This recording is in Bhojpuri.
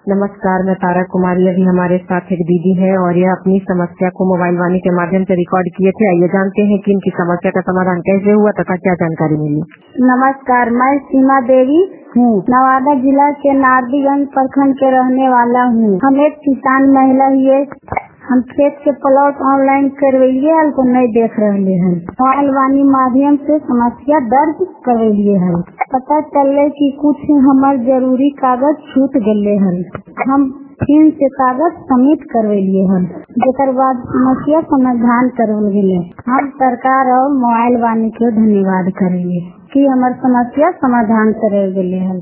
नमस्कार, मैं तारा कुमारी। अभी हमारे साथ एक दीदी है और यह अपनी समस्या को मोबाइल वाणी के माध्यम से रिकॉर्ड किए थे। आइए जानते हैं कि इनकी समस्या का समाधान कैसे हुआ तथा क्या जानकारी मिली। नमस्कार, मैं सीमा देवी हूँ। नवादा जिला के नारदीगंज प्रखंड के रहने वाला हूँ। हम एक किसान महिला ही। हम खेत के प्लॉट ऑनलाइन करवेलिए हल को नहीं देख रहे हैं। मोबाइल वाणी माध्यम से समस्या दर्ज करवेलिए हल। पता चले कि कुछ हमारे जरूरी कागज छूट गए हल। हम फिर से कागज सबमिट करवेलिए हल, जेकर बाद समस्या समाधान करवल गए। हम सरकार और मोबाइल वाणी के धन्यवाद करेंगे कि हमारे समस्या समाधान करे गए हल।